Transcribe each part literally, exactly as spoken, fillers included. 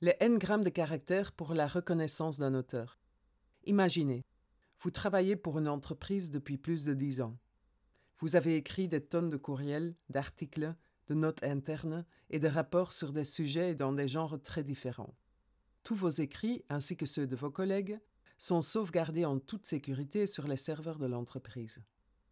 Les N-grammes de caractères pour la reconnaissance d'un auteur. Imaginez, vous travaillez pour une entreprise depuis plus de dix ans. Vous avez écrit des tonnes de courriels, d'articles, de notes internes et de rapports sur des sujets et dans des genres très différents. Tous vos écrits, ainsi que ceux de vos collègues, sont sauvegardés en toute sécurité sur les serveurs de l'entreprise.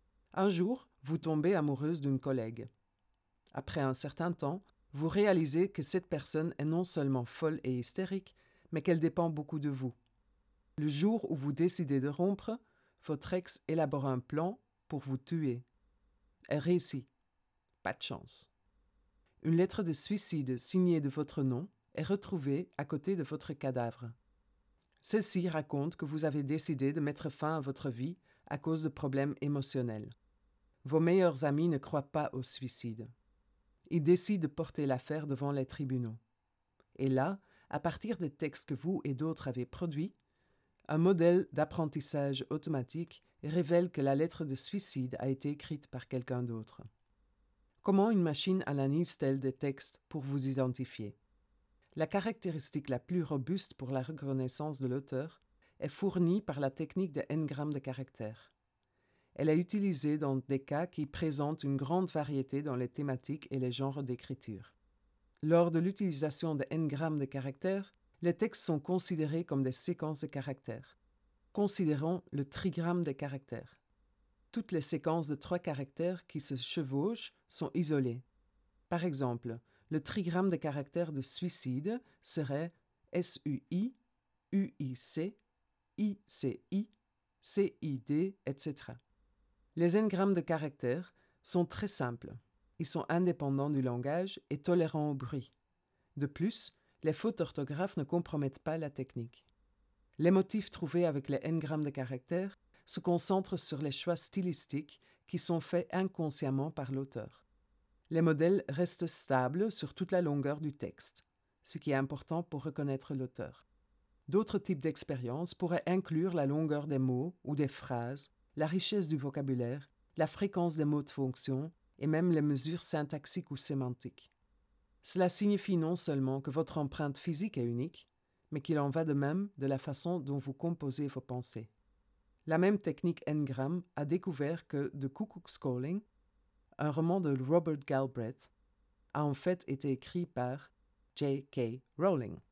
Un jour, vous tombez amoureuse d'une collègue. Après un certain temps, vous réalisez que cette personne est non seulement folle et hystérique, mais qu'elle dépend beaucoup de vous. Le jour où vous décidez de rompre, votre ex élabore un plan pour vous tuer. Elle réussit. Pas de chance. Une lettre de suicide signée de votre nom est retrouvée à côté de votre cadavre. Celle-ci raconte que vous avez décidé de mettre fin à votre vie à cause de problèmes émotionnels. Vos meilleurs amis ne croient pas au suicide. Ils décident de porter l'affaire devant les tribunaux. Et là, à partir des textes que vous et d'autres avez produits, un modèle d'apprentissage automatique révèle que la lettre de suicide a été écrite par quelqu'un d'autre. Comment une machine analyse-t-elle des textes pour vous identifier? La caractéristique la plus robuste pour la reconnaissance de l'auteur est fournie par la technique de N-grammes de caractères. Elle est utilisée dans des cas qui présentent une grande variété dans les thématiques et les genres d'écriture. Lors de l'utilisation de N-grammes de caractères, les textes sont considérés comme des séquences de caractères. Considérons le trigramme des caractères. Toutes les séquences de trois caractères qui se chevauchent sont isolées. Par exemple, le trigramme de caractères de suicide serait S U I, U I C, I C I, C I D, et cetera. Les N-grammes de caractères sont très simples. Ils sont indépendants du langage et tolérants au bruit. De plus, les fautes d'orthographe ne compromettent pas la technique. Les motifs trouvés avec les N-grammes de caractères se concentrent sur les choix stylistiques qui sont faits inconsciemment par l'auteur. Les modèles restent stables sur toute la longueur du texte, ce qui est important pour reconnaître l'auteur. D'autres types d'expériences pourraient inclure la longueur des mots ou des phrases, la richesse du vocabulaire, la fréquence des mots de fonction et même les mesures syntaxiques ou sémantiques. Cela signifie non seulement que votre empreinte physique est unique, mais qu'il en va de même de la façon dont vous composez vos pensées. La même technique N-gramme a découvert que The Cuckoo's Calling, un roman de Robert Galbraith, a en fait été écrit par J K Rowling.